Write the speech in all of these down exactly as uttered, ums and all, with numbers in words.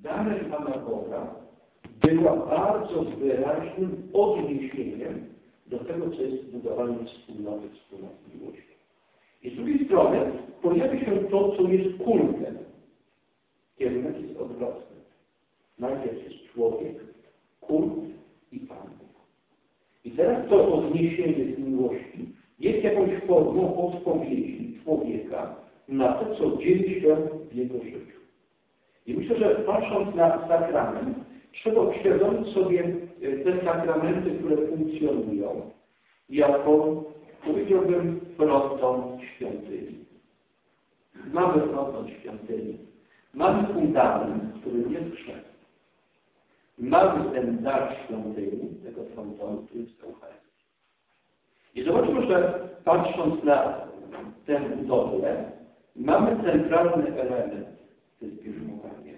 darem Pana Boga była bardzo wyraźnym odniesieniem do tego, co jest budowaniem wspólnoty, wspólnoty miłości. I z drugiej strony pojawia się to, co jest kultem. Kierunek jest odwrotny. Najpierw jest człowiek, kult i Pan Bóg. I teraz to odniesienie z miłości jest jakąś formą odpowiedzi człowieka na to, co dzieje się w jego życiu. I myślę, że patrząc na sakrament, trzeba uświadomić sobie te sakramenty, które funkcjonują jako, powiedziałbym, front świątyni. Mamy front świątyni. Mamy fundament, który jest grzech. Mamy ten dar świątyni, tego frontonu, który jest Eucharystia. I zobaczmy, że patrząc na tę budowlę, mamy centralny element, to jest bierzmowanie,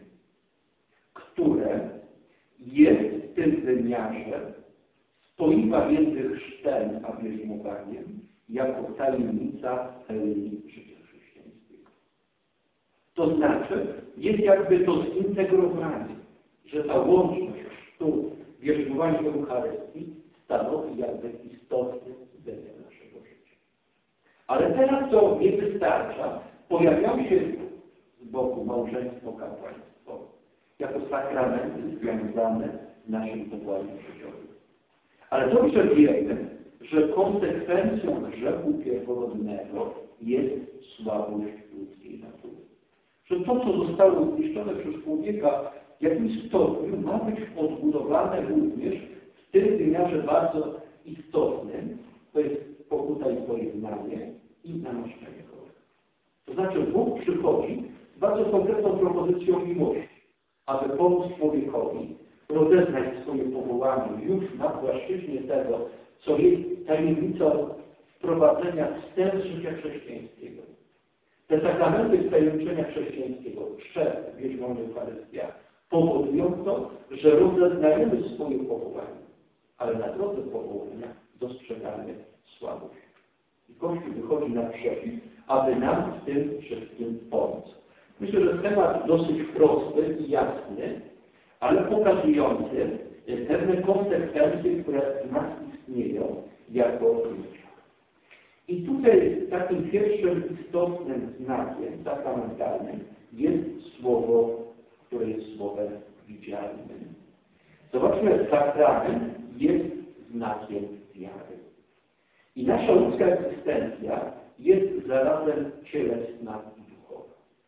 które jest w tym wymiarze spoiwa między chrztem a bierzmowaniem jako tajemnica pełni życia chrześcijańskiego. To znaczy, jest jakby to zintegrowanie, że ta łączność chrztu, bierzmowania Eucharystii stanowi jakby istotny wymiar naszego życia. Ale teraz to nie wystarcza. Pojawiają się z boku małżeństwo, kapłaństwo jako sakramenty związane z naszym powołaniem życiowym. Ale dobrze wiemy, że konsekwencją grzechu pierworodnego jest słabość ludzkiej natury. Że to, co zostało zniszczone przez człowieka, w jakimś stopniu ma być odbudowane również w tym wymiarze bardzo istotnym, to jest pokuta i pojednanie i namaszczenie chorych. To znaczy Bóg przychodzi z bardzo konkretną propozycją miłości, aby pomóc człowiekowi rozeznać swoje powołanie już na płaszczyźnie tego, co jest tajemnicą wprowadzenia w sens życia chrześcijańskiego. Te sakramenty wtajemniczenia chrześcijańskiego, chrzest, bierzmowanie, Eucharystia, powodują to, że rozeznajemy swoje powołanie, ale na drodze powołania dostrzegamy słabość. I Kościół wychodzi naprzeciw, aby nam w tym wszystkim pomóc. Myślę, że temat dosyć prosty i jasny, ale pokazujący pewne konsekwencje, które w nas istnieją jako ludzi. I tutaj takim pierwszym istotnym znakiem sakramentalnym jest słowo, które jest słowem widzialnym. Zobaczmy, sakrament jest znakiem wiary. I nasza ludzka egzystencja jest zarazem cielesna i duchowa.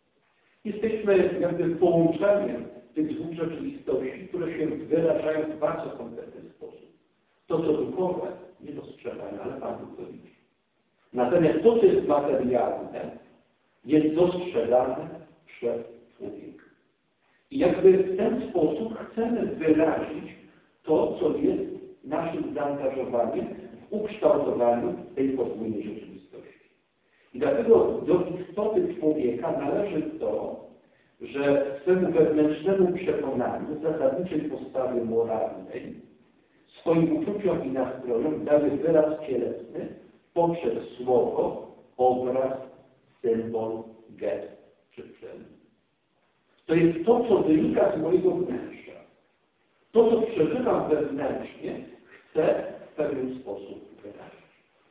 Jesteśmy jakby połączeniem tych dwóch rzeczywistości, które się wyrażają w bardzo konkretny sposób. To, co duchowe, nie dostrzegane, ale Pan Bóg to widzi. Natomiast to, co jest materialne, jest dostrzegane przez człowieka. I jakby w ten sposób chcemy wyrazić to, co jest naszym zaangażowaniem w ukształtowaniu tej podwójnej rzeczywistości. I dlatego do istoty człowieka należy to, że swemu wewnętrznemu przekonaniu, zasadniczej postawie moralnej, swoim uczuciom i nastrojom daje wyraz cielesny poprzez słowo, obraz, symbol, gest czy czyn. To jest to, co wynika z mojego wnętrza. To, co przeżywam wewnętrznie, chcę w pewien sposób wyrazić.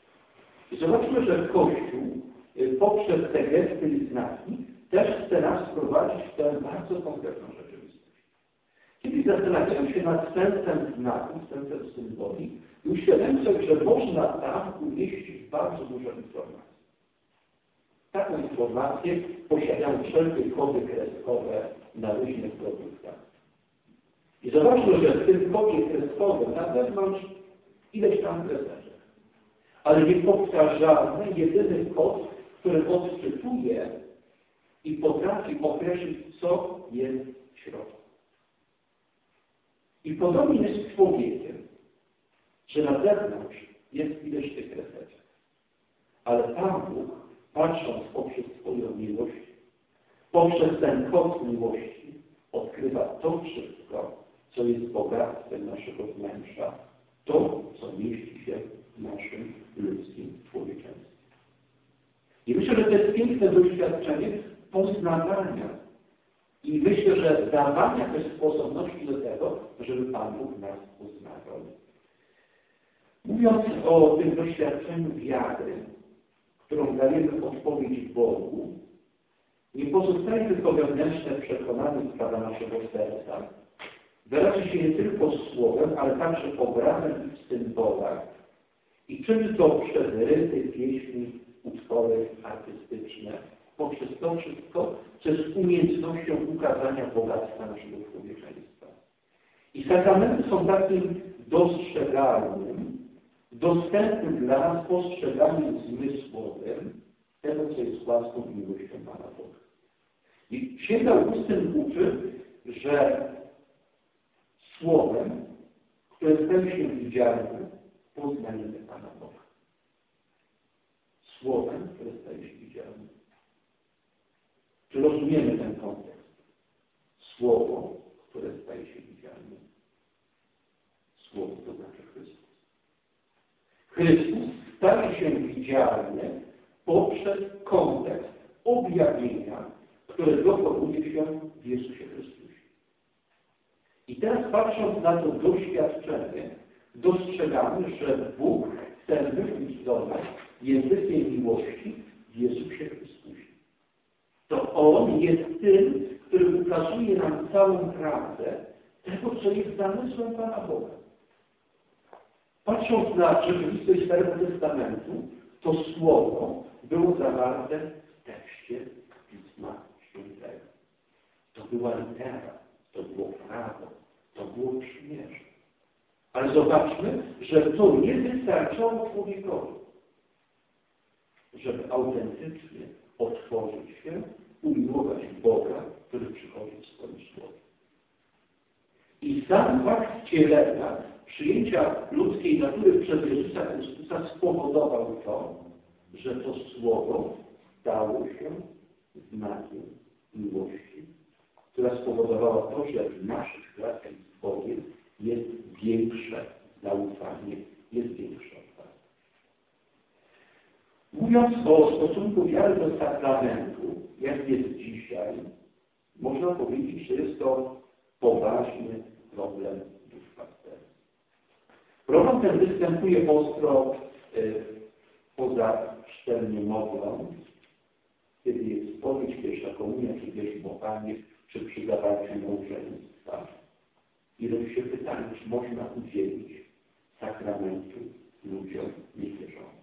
I zobaczmy, że Kościół poprzez te gesty i znaki też chce nas wprowadzić w tę bardzo konkretną rzeczywistość. Kiedy zastanawiam się nad sensem znaków, sensem symboli, i uświadamiam sobie, że można tam umieścić bardzo dużo informacji. Taką informację posiadają wszelkie kody kreskowe na różnych produktach. I zobaczmy, że w tym kodzie kreskowym na zewnątrz ileś tam kreseczek. Ale niepowtarzalny, jedyny kod, który odczytuje i potrafi określić, co jest w środku. I podobnie jest z człowiekiem, że na zewnątrz jest ileś tych kreseczek. Ale Pan Bóg, patrząc poprzez swoją miłość, poprzez ten kod miłości, odkrywa to wszystko, co jest bogactwem naszego wnętrza, to, co mieści się w naszym ludzkim człowieczeństwie. I myślę, że to jest piękne doświadczenie poznawania I myślę, że dawania też sposobności do tego, żeby Pan Bóg nas uznawał. Mówiąc o tym doświadczeniu wiary, którą dajemy odpowiedź Bogu, nie pozostaje tylko wewnętrzne przekonanie sprawa naszego serca. Wyrazi się nie tylko słowem, ale także obrazem i w symbolach. I czyni to przez rysy, pieśni, utwory artystyczne, poprzez to wszystko, co jest umiejętnością ukazania bogactwa naszego człowieczeństwa. I sakramenty są takim dostrzegalnym, dostępnym dla nas postrzeganiem zmysłowym tego, co jest łaską i miłością Pana Boga. I Święty Augustyn uczy, że słowem, które staje się widzialne, poznajemy Pana Boga. Słowem, które staje się widzialne. Czy rozumiemy ten kontekst? Słowo, które staje się widzialne. Słowo to znaczy Chrystus. Chrystus staje się widzialny poprzez kontekst objawienia, które dokonuje się w Jezusie Chrystusie. I teraz patrząc na to doświadczenie, dostrzegamy, że Bóg chce mówić do nas językiem miłości w Jezusie Chrystusie. To On jest tym, który ukazuje nam całą prawdę tego, co jest zamysłem Pana Boga. Patrząc na rzeczywistość Starego Testamentu, to Słowo było zawarte w tekście Pisma Świętego. To była litera, to było prawo, to było przymierze. Ale zobaczmy, że to nie wystarczało człowiekowi, żeby autentycznie otworzyć się, umiłować Boga, który przychodzi w swoim słowie. I sam fakt wcielenia, przyjęcia ludzkiej natury przez Jezusa Chrystusa spowodował to, że to Słowo stało się znakiem miłości, która spowodowała to, że w naszych relacjach z Bogiem jest większe zaufanie, jest większa otwartość. Mówiąc o stosunku wiary do sakramentu, jak jest dzisiaj, można powiedzieć, że jest to poważny problem duszpasterstwa. Problem ten występuje ostro y, poza czternią modlą, kiedy jest spowiedź, pierwsza komunia, czy bierzmowanie, czy przy zawarciu małżeństwa. I rodzi się pytanie, czy można udzielić sakramentu ludziom niewierzącym.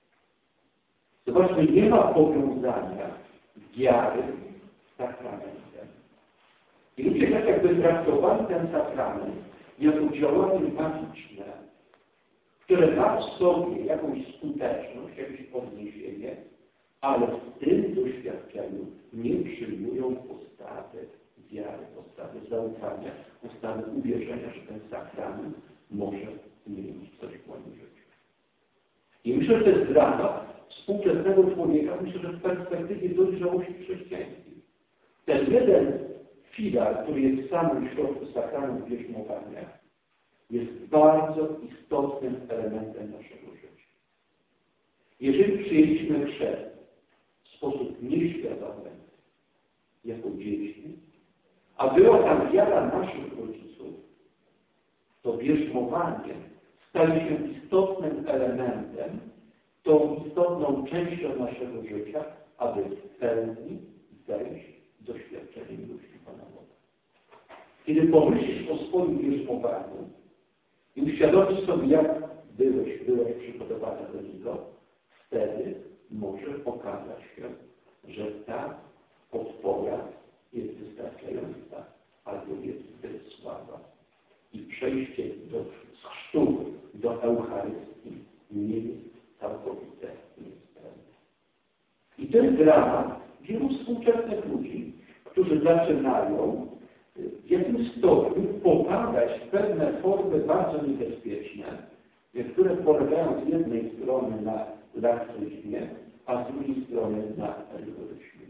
Zobaczmy, nie ma powiązania wiary z sakramentem. I ludzie tak jakby traktowali ten sakrament jako działanie magiczne, które ma w sobie jakąś skuteczność, jakieś podniesienie, ale w tym doświadczeniu nie przyjmują postawy wiary, postawy zaufania, postawy uwierzenia, że ten sakrament może zmienić coś w moim życiu. I myślę, że to jest drama współczesnego człowieka, myślę, że w perspektywie dojrzałości chrześcijańskiej. Ten jeden filar, który jest w samym środku sakramentu bierzmowania, jest bardzo istotnym elementem naszego życia. Jeżeli przyjęliśmy chrzest w sposób nieświadomy, jako dzieci, a była tam wiara naszych rodziców, to bierzmowanie staje się istotnym elementem, tą istotną częścią naszego życia, aby w pełni wejść w doświadczenie miłości Pana Boga. Kiedy pomyślisz o swoim bierzmowaniu i uświadomisz sobie, jak byłeś, byłeś przygotowany do niego, wtedy może okazać się, że ta podpora jest wystarczająca, albo jest zbyt słaba. I przejście do chrztu, do Eucharystii nie jest całkowite, nie jest pełne. I to jest dramat wielu współczesnych ludzi, którzy zaczynają w jakimś stopniu popadać w pewne formy bardzo niebezpieczne, które polegają z jednej strony na laicizmie, a z drugiej strony na rygoryzmie.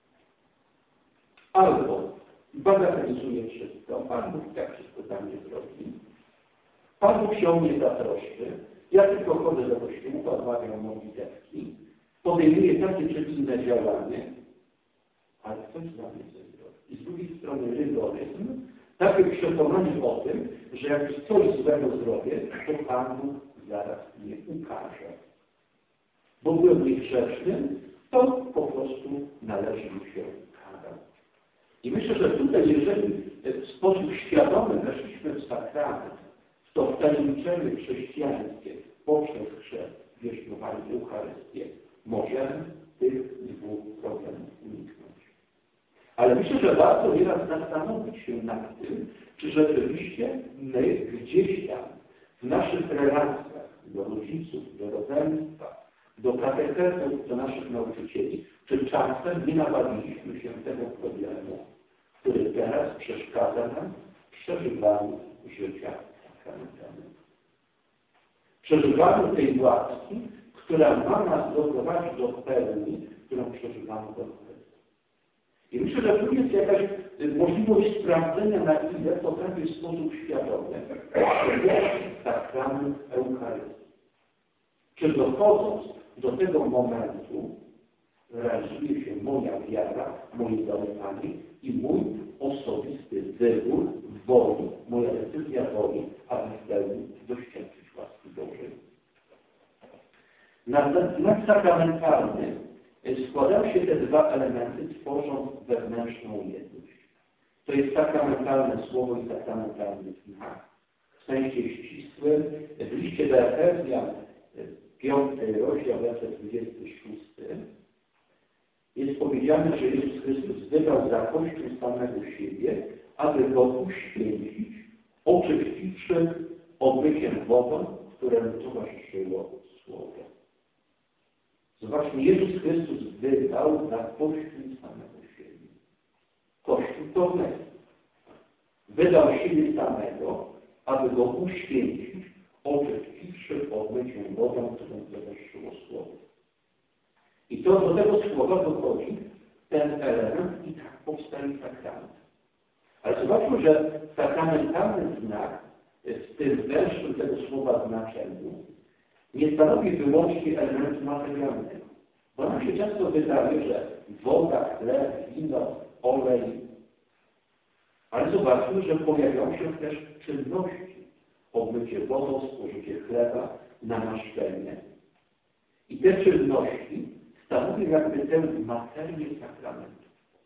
Albo bagatelizuje wszystko, Pan Bóg tak wszystko dla mnie zrobi. Pan Bóg się o mnie zatroszczy. Ja tylko chodzę do kościoła, odmawiam modlitewki, podejmuję takie czy inne działanie, ale ktoś dla mnie coś zrobi. i z drugiej strony rygoryzm, takie przekonanie o tym, że jak już coś złego zrobię, to Pan Bóg zaraz mnie ukaże. Bo byłem niegrzecznym, to po prostu należy mi się karać. I myślę, że tutaj, jeżeli w sposób świadomy weszliśmy w sakrament, w to wtajemniczenie chrześcijańskie poprzez chrzest, wierzchowanie Eucharystię, możemy tych dwóch problemów uniknąć. Ale myślę, że warto nieraz zastanowić się nad tym, czy rzeczywiście my gdzieś tam w naszych relacjach do rodziców, do rodzeństwa, do katechetów, do naszych nauczycieli, czy czasem nie nabawiliśmy się tego problemu, który teraz przeszkadza nam w przeżywaniu życia sakramentalnego. Przeżywaniu tej łaski, która ma nas doprowadzić do pełni, którą przeżywamy do Chrystusa. I myślę, że tu jest jakaś możliwość sprawdzenia, na ile potrafię w sposób świadomy przeżywać sakrament Eucharystii. Czy dochodząc do tego momentu realizuje się moja wiara, moje zaufanie i mój osobisty wybór woli, moja decyzja woli, aby w pełni doświadczyć łaski Bożej. Na znak sakramentalny składają się te dwa elementy, tworząc wewnętrzną jedność. To jest sakramentalne słowo i sakramentalny znak. W sensie ścisłym w liście do Efezjan, piąty rozdział, werset dwudziesty szósty, jest powiedziane, że Jezus Chrystus wybrał za Kościół samego siebie, aby go uświęcić, oczyściwszy obmyciem wodą, któremu towarzyszyło słowo. Zobaczmy, Jezus Chrystus wydał za Kościół samego siebie. Kościół to my. Wydał siebie samego, aby go uświęcić, oczyściwszy obmyciem wodą, którą towarzyszyło słowo. I to do tego słowa dochodzi ten element i tak powstaje sakrament. Ale zobaczmy, że sakramentalny znak w tym węższym tego słowa znaczeniu nie stanowi wyłącznie elementu materialnego. Bo nam się często wydaje, że woda, chleb, wino, olej. Ale zobaczmy, że pojawiają się też czynności. Obmycie wodą, spożycie chleba, namaszczenie. I te czynności stanowią jakby tę materię sakramentu.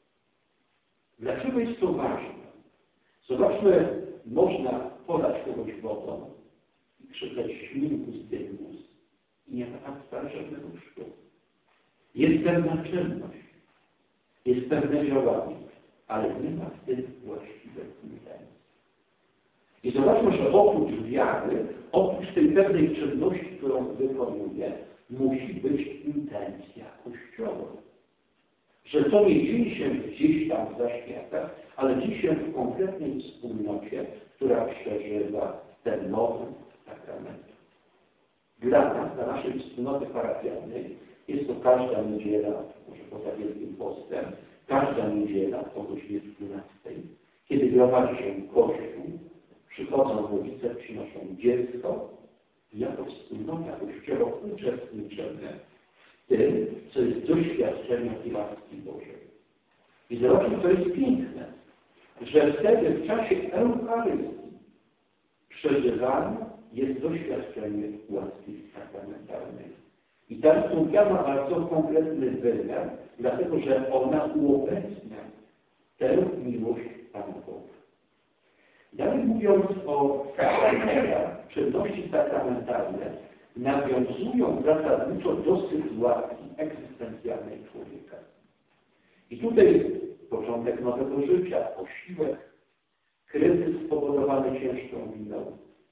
Dlaczego jest to ważne? Zobaczmy, można polać kogoś wodą i krzyczeć śminku z dymus i nie ma tam wcale żadnego szkół. Jest pewna czynność, jest pewne działanie, ale nie ma w tym właściwej intencji. I zobaczmy, że oprócz wiary, oprócz tej pewnej czynności, którą wykonuje, musi być intencja Kościoła. Że to nie dzieje się gdzieś tam w zaświatach, ale dzieje się w konkretnej wspólnocie, która przeżywa ten nowy sakrament. Dla nas, dla naszej wspólnoty parafialnej, jest to każda niedziela, może poza Wielkim Postem, każda niedziela o godzinie dwunastej, kiedy gromadzi się Kościół, przychodzą rodzice, przynoszą dziecko i jako wspólnota Kościoła uczestniczymy w tym, co jest doświadczeniem i łaski Bożej. I zobaczmy, to jest piękne, że wtedy w czasie Eucharystii przeżywane jest doświadczenie łaski sakramentalnej. I ta liturgia ma bardzo konkretny wymiar, dlatego że ona uobecnia tę miłość Pana Boga. Dalej mówiąc o sakramentach, czynności sakramentalne nawiązują zasadniczo do sytuacji egzystencjalnej człowieka. I tutaj początek nowego życia, posiłek, kryzys spowodowany ciężką winą.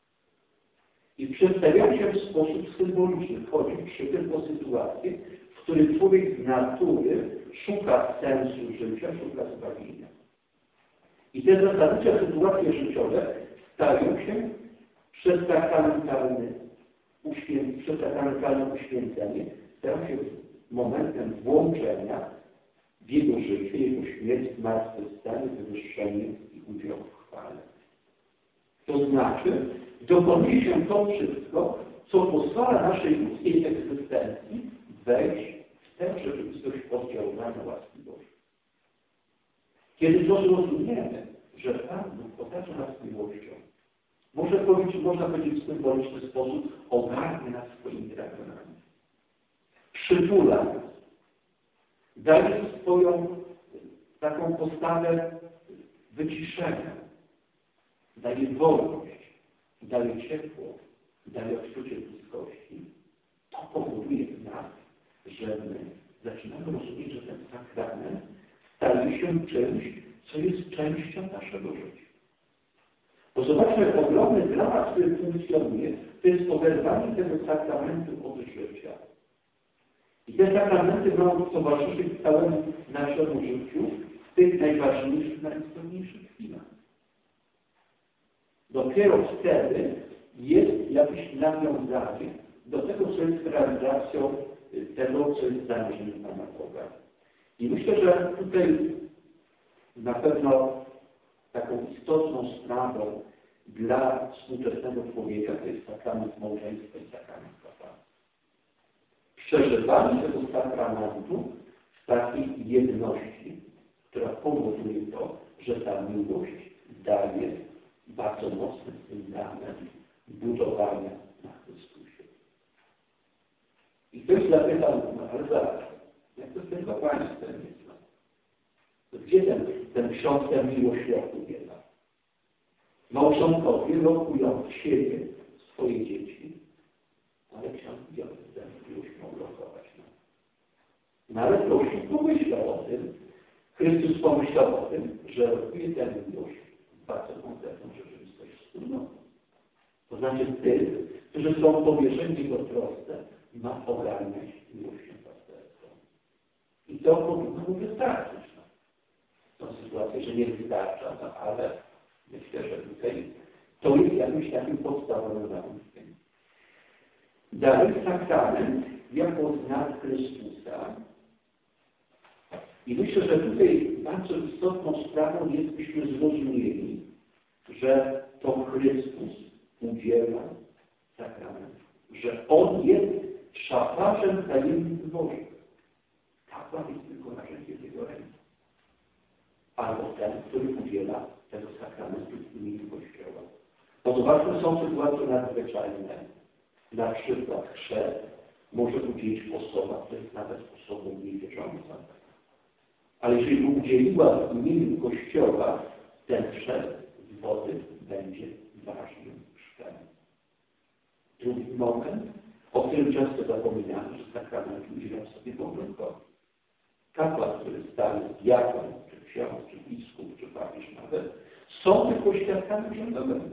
I przedstawiają się w sposób symboliczny. Chodzi przy tym o sytuację, w której człowiek z natury szuka sensu życia, szuka zbawienia. I te zasadnicze sytuacje życiowe stają się przez sakramentalne uświęcenie, przez sakramentalne uświęcenie, stają się momentem włączenia w jego życie, jego śmierć, zmartwychwstanie, wywyższenie i udział w chwale. To znaczy, dokonuje się to wszystko, co pozwala naszej ludzkiej egzystencji wejść w tę rzeczywistość oddziaływania łaski Bożej. Kiedy zrozumiemy, że Pan Bóg otacza nas miłością, może powiedzieć, można powiedzieć w symboliczny sposób, ogarnie nas swoimi ramionami. Przytula nas. Daje swoją taką postawę wyciszenia. Daje wolność. Daje ciepło. Daje odczucie bliskości. To powoduje w nas, że my zaczynamy rozumieć, że ten sakrament staje się czymś, co jest częścią naszego życia. Bo zobaczmy, ogromny dramat, który funkcjonuje, to jest oderwanie tego sakramentu od życia. I te sakramenty będą towarzyszyć całemu naszemu życiu w tych najważniejszych, najistotniejszych chwilach. Dopiero wtedy jest jakieś nawiązanie do tego, co jest realizacją tego, co jest zamierzeniem Pana Boga. I myślę, że tutaj na pewno taką istotną sprawą dla współczesnego człowieka to jest sakrament małżeństwa i sakrament kapłaństwa. Przeżywanie tego sakramentu w takiej jedności, która powoduje to, że ta miłość daje bardzo mocny fundament budowania na Chrystusie. I ktoś zapytał, no ale zaraz, jak to z tym kapłaństwem jest? To gdzie ten, ten ksiądz tę miłość lokuje? Małżonkowie lokują w siebie swoje dzieci, ale ksiądz wie, że tę miłość mogą lokować. No ale Kościół pomyślał o tym, Chrystus pomyślał o tym, że lokuje tę miłość w bardzo konkretną rzeczywistość wspólnotą. To znaczy tych, którzy są powierzeni Jego trosce, ma ogarniać miłością pasterską. I to powinno mu wystarczyć. No. Są sytuacje, że nie wystarcza, no, ale myślę, że tutaj to jest jakimś takim podstawowym warunkiem. Dalej sakrament jako znak Chrystusa. I myślę, że tutaj bardzo istotną sprawą jest, byśmy zrozumieli, że to Chrystus udziela sakramentu. Że On jest szafarzem tajemnic Bożych. Kapłan jest tylko narzędziem Jego ręki. Albo ten, który udziela tego sakramentu w imieniu Kościoła. Bo zobaczmy, są sytuacje nadzwyczajne. Na przykład chrzest może udzielić osoba, która jest nawet osobą niewierzącą. Ale jeżeli udzieliła w imieniu Kościoła, ten chrzest z wody będzie ważnym chrztem. Drugi moment, o którym często zapominamy, że sakrament udziela sobie małżonkowi. Kapłan, który stary diakon, czy ksiądz, czy biskup, czy papież nawet, są tylko świadkami księgowymi.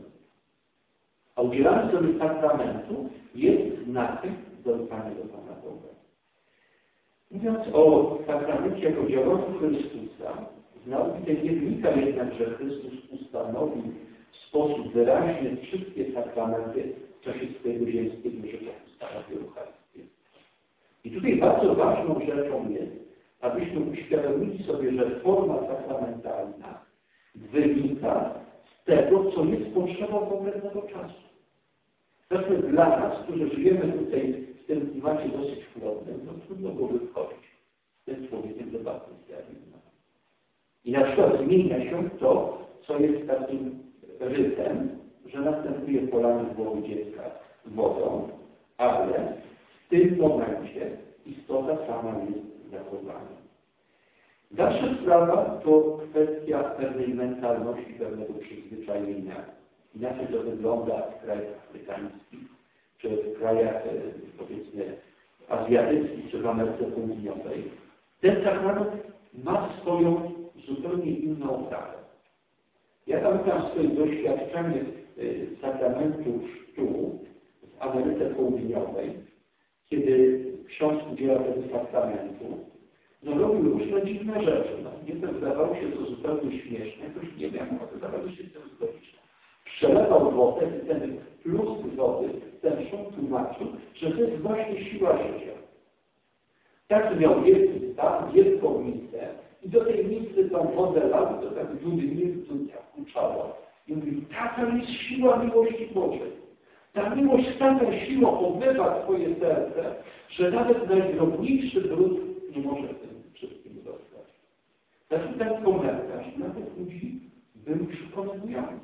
A udzielanie sobie sakramentu jest znakiem zaufania do Pana Boga. Mówiąc o sakramencie jako działaniu Chrystusa, z nauki tej nie wynika jednak, że Chrystus ustanowił w sposób wyraźny wszystkie sakramenty w czasie swojego ziemskiego życia, ustanowił Eucharystię. I tutaj bardzo ważną rzeczą jest, abyśmy uświadomili sobie, że forma sakramentalna wynika z tego, co jest potrzebą konkretnego czasu. Zresztą dla nas, którzy żyjemy tutaj w tym klimacie dosyć chłodnym, to trudno byłoby wchodzić z tym człowiekiem do baptystycznego. I na przykład zmienia się to, co jest takim rytem, że następuje polanie głowy dziecka wodą, ale w tym momencie istota sama jest zachowana. Dalsza sprawa to kwestia pewnej mentalności, pewnego przyzwyczajenia. Inaczej to wygląda w krajach afrykańskich, czy w krajach, powiedzmy, azjatyckich, czy w Ameryce Południowej. Ten sakrament ma swoją zupełnie inną prawę. Ja pamiętam swoje doświadczenie sakramentu chrztu w Ameryce Południowej, kiedy ksiądz udzielał tego sakramentu, no robił różne dziwne rzeczy. No, mnie to wydawało się to zupełnie śmieszne, jakoś nie wiem, ale wydawało się to zgodzić. Przelewał wodę i ten plus wody, ten szum tłumaczył, że to jest właśnie siła życia. Tak miał wielki stan, wielką misę i do tej misy tą wodę lał, to tak ludy nie wkuczało. I mówił, taka jest siła miłości Bożej. Ta miłość z taką siłą obmywa Twoje serce, że nawet najdrobniejszy brud nie może w tym wszystkim zostać. Znaczy ten komentarz nawet ludzi był przekonujący,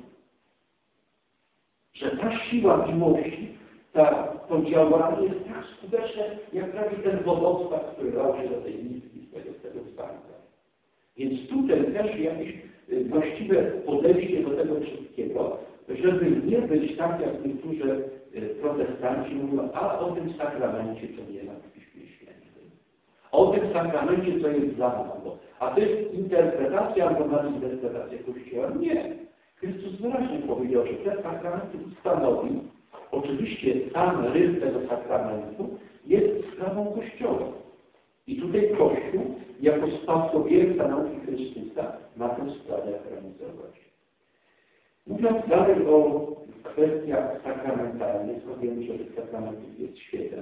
że ta siła miłości, ta, to działanie jest tak skuteczne, jak prawie ten wodospad, który lał się do tej miski z tego, z tego spanka. Więc tutaj też jakieś właściwe podejście do tego wszystkiego, żeby nie być tak, jak niektórzy protestanci mówią, a o tym sakramencie to nie ma w Piśmie Świętym. O tym sakramencie to jest za mało. A to jest interpretacja albo nadinterpretacja Kościoła. Nie. Chrystus wyraźnie powiedział, że ten sakrament ustanowił, oczywiście sam rys tego sakramentu jest sprawą Kościoła. I tutaj Kościół, jako spadkobierca nauki Chrystusa, ma tę sprawę realizować. Mówiąc dalej o kwestiach sakramentalnych, to wiemy, że tych sakramentów jest siedem.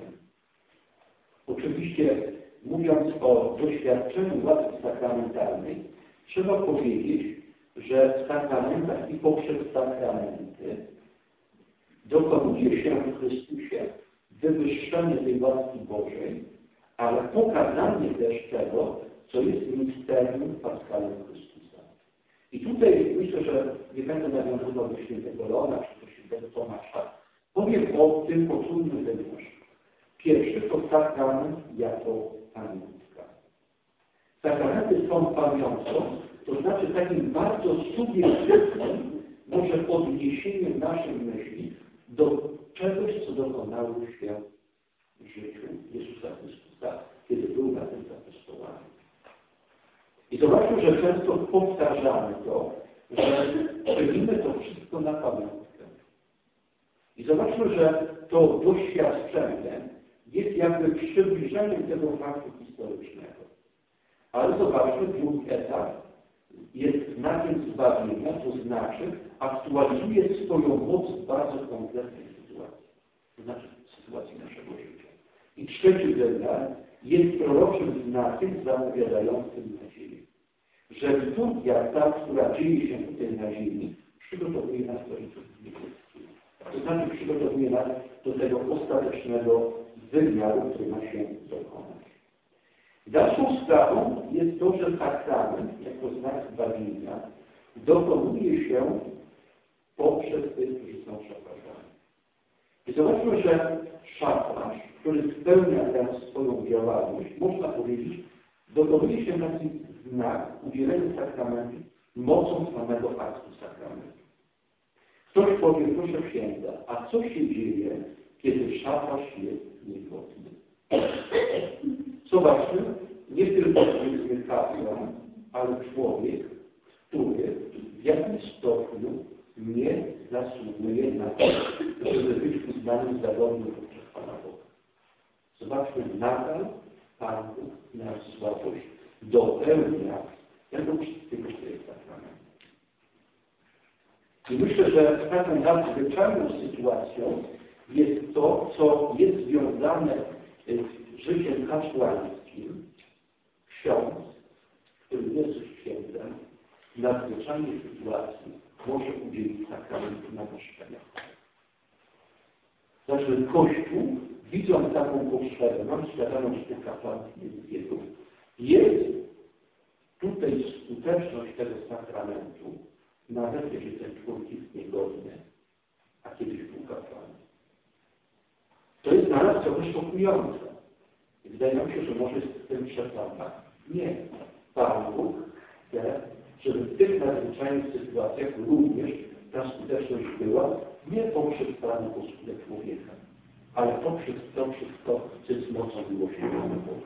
Oczywiście, mówiąc o doświadczeniu łaski sakramentalnej, trzeba powiedzieć, że w sakramentach i poprzez sakramenty dokonuje się w Chrystusie wywyższenie tej łaski Bożej, ale pokazanie też tego, co jest misterium paskalnym Chrystusa. I tutaj myślę, że nie będę nawiązywał do świętego Leona czy do świętego Tomasza. Powiem o tym poczulnym wymiarze. Pierwszy to sakrament jako pamiątka. Sakramenty są pamiątką, to znaczy takim bardzo subiektywnym, może odniesieniem naszej myśli do czegoś, co dokonało się w życiu Jezusa Chrystusa, kiedy był na tym apostołami. I zobaczmy, że często powtarzamy to, że czynimy to wszystko na pamiątkę. I zobaczmy, że to doświadczenie jest jakby przybliżeniem tego faktu historycznego. Ale zobaczmy, drugi etap jest znakiem zbawienia, to znaczy aktualizuje swoją moc w bardzo konkretnej sytuacji. To znaczy w sytuacji naszego życia. I trzeci wymiar jest proroczym znakiem zapowiadającym nadzieję. Że liturgia ta, która dzieje się tutaj na ziemi, przygotowuje nas do liturgii niebieskiej. To znaczy przygotowuje nas do tego ostatecznego wymiaru, który ma się dokonać. Dalszą sprawą jest to, że sakrament, jako znak zbawienia, dokonuje się poprzez tych, którzy są szafarzami. I zobaczmy, że szafarz, który spełnia teraz swoją działalność, można powiedzieć, dokonuje się taki znak udzielenia sakramentu mocą samego aktu sakramentu. Ktoś powie, proszę księdza, a co się dzieje, kiedy szafarz jest niegodny? Zobaczmy, nie tylko powiedzmy kapłan, ale człowiek, który w jakimś stopniu nie zasługuje na to, żeby być uznanym za godnym poprzez Pana Boga. Zobaczmy, nadal Pan Bóg nas słabość dopełnia tego wszystkiego, co jest sakramentem. I myślę, że taką nadzwyczajną sytuacją jest to, co jest związane z życiem kapłańskim. Ksiądz, który jest księdzem, w nadzwyczajnej sytuacji może udzielić sakramentu namaszczenia. Znaczy Kościół, widząc taką potrzebę, mam świadomość, że tych kapłańskich jest wielu, jest tutaj skuteczność tego sakramentu, nawet jeśli ten człowiek jest niegodny, a kiedyś był kapłanem. To jest dla nas trochę szokujące. Wydaje nam się, że może jest w tym przesada. Nie. Pan Bóg chce, żeby w tych nadzwyczajnych sytuacjach również ta skuteczność była nie poprzez prawo posługę człowieka, ale poprzez to wszystko, co jest mocą miłości Pana Boga.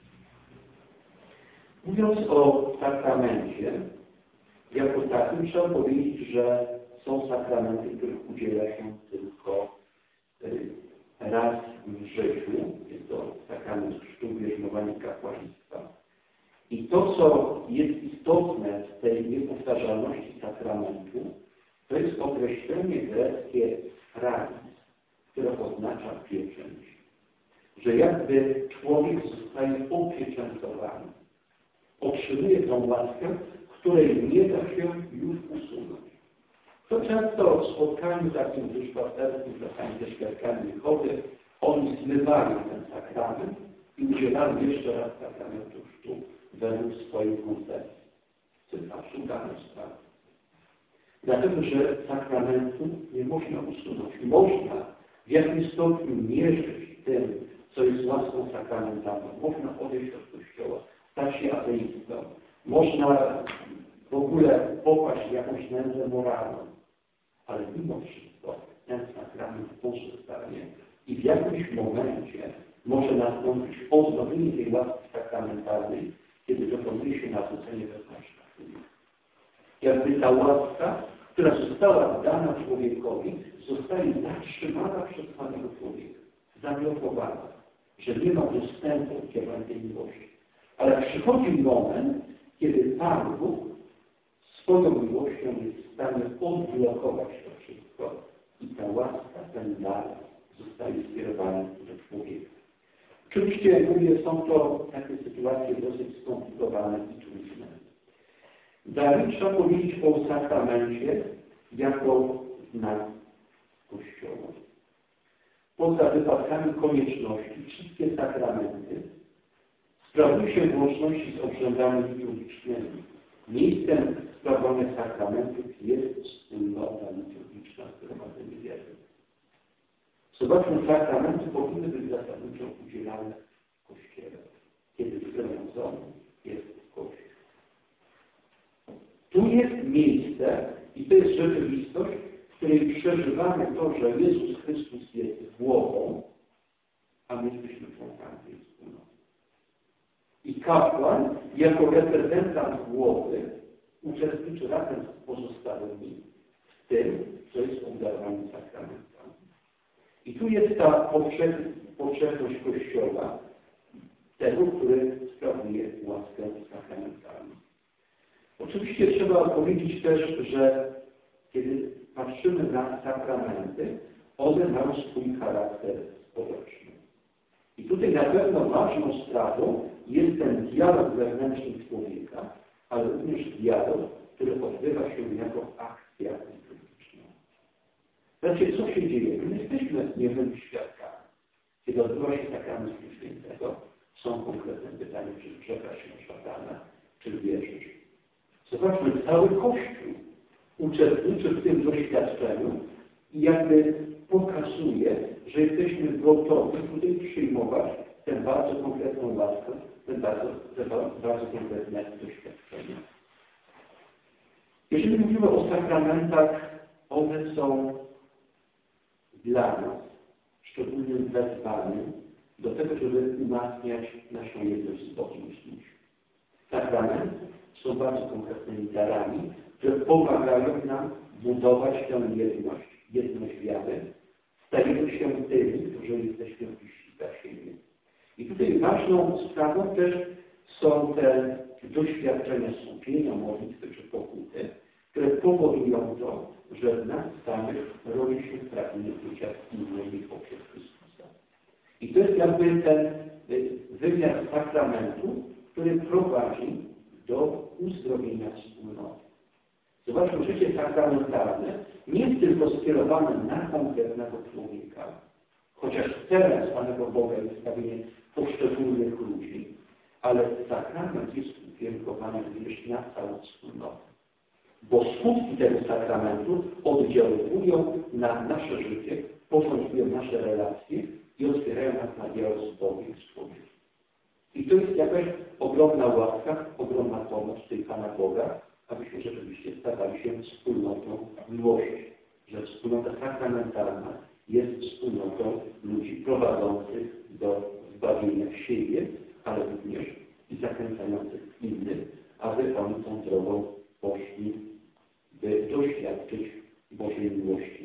Mówiąc o sakramencie, jako takim trzeba powiedzieć, że są sakramenty, których udziela się tylko raz w życiu. Jest to sakrament chrztu, bierzmowania kapłaństwa. I to, co jest istotne w tej niepowtarzalności sakramentu, to jest określenie greckie chranis, które oznacza pieczęć. Że jakby człowiek zostaje opieczętowany. Otrzymuje tą łaskę, której nie da się już usunąć. To często w spotkaniu takim duszpasterskim, czasami ze świadkami Jehody, oni zmywają ten sakrament i udzielają jeszcze raz sakramentu chrztu według swojej koncepcji. To jest absurdalna sprawa. Dlatego, że sakramentu nie można usunąć. Można w jakimś stopniu mierzyć tym, co jest łaską sakramentalną. Można odejść od Kościoła, stać się ateistą. Można w ogóle popaść w jakąś nędzę moralną. Ale mimo wszystko ten sakrament pozostanie i w jakimś momencie może nastąpić odnowienie tej łaski sakramentalnej, kiedy dokonuje się narzucenie wewnętrzne. Jakby ta łaska, która została dana człowiekowi, zostaje zatrzymana przez samego człowieka, zablokowana, że nie ma dostępu do kierowania tej miłości. Ale przychodzi moment, kiedy Pan Bóg swoją miłością jest w stanie odblokować to wszystko i ta łaska, ten dar zostaje skierowany do człowieka. Oczywiście, jak mówię, są to takie sytuacje dosyć skomplikowane i trudne. Dalej trzeba powiedzieć o sakramencie jako znak Kościoła. Poza wypadkami konieczności wszystkie sakramenty sprawują się w łączności z obrzędami liturgicznymi. Miejscem sprawowania sakramentów jest wspólnota liturgiczna, zgromadzenie wiernych. Zobaczmy, sakramenty powinny być zasadniczo udzielane w Kościele, kiedy zgromadzony jest Kościół. Tu jest miejsce i to jest rzeczywistość, w której przeżywamy to, że Jezus Chrystus jest głową, a my jesteśmy członkami tej wspólnoty. I kapłan, jako reprezentant głowy, uczestniczy razem z pozostałymi w tym, co jest obdarowanie sakramentami. I tu jest ta powszechność Kościoła, tego, który sprawuje łaskę sakramentalną. Oczywiście trzeba powiedzieć też, że kiedy patrzymy na sakramenty, one mają swój charakter społeczny. I tutaj na pewno ważną sprawą jest ten dialog wewnętrzny człowieka, ale również dialog, który odbywa się jako akcja liturgiczna. Znaczy, co się dzieje? My jesteśmy niemymi świadkami. Kiedy odbywa się sakrament Świętego, są konkretne pytania, czy zrzeka się szatana, czy wierzysz. Zobaczmy, cały Kościół uczestniczy w tym doświadczeniu i jakby pokazuje, że jesteśmy gotowi tutaj przyjmować tę bardzo konkretną łaskę, te bardzo, te bardzo konkretne doświadczenia. Jeżeli mówimy o sakramentach, one są dla nas szczególnym wezwaniem do tego, żeby umacniać naszą jedność z Bogiem i z ludźmi. Sakramenty są bardzo konkretnymi darami, które pomagają nam budować tę jedność, jedność wiary, stajemy się tymi, którzy jesteśmy bliżsi dla siebie. I tutaj ważną sprawą też są te doświadczenia skupienia, modlitwy czy pokuty, które powodują to, że w nas samych rodzi się pragnienie bycia innymi poprzez Chrystusa. I to jest jakby ten wymiar sakramentu, który prowadzi do uzdrowienia wspólnoty. Zobaczmy, życie sakramentalne nie jest tylko skierowane na konkretnego człowieka, chociaż celem Panego Boga jest stawienie poszczególnych ludzi, ale sakrament jest ukierunkowany również na całą wspólnotę. Bo skutki tego sakramentu oddziałują na nasze życie, porządkują nasze relacje i otwierają nas na dialog z Bogiem, z człowiekiem. I to jest jakaś ogromna łaska, ogromna pomoc tej Pana Boga, abyśmy rzeczywiście stawali się wspólnotą miłości. Że wspólnota sakramentalna jest wspólnotą ludzi prowadzących do zbawienia siebie, ale również i zachęcających innych, aby oni tą drogą poszli, by doświadczyć Bożej miłości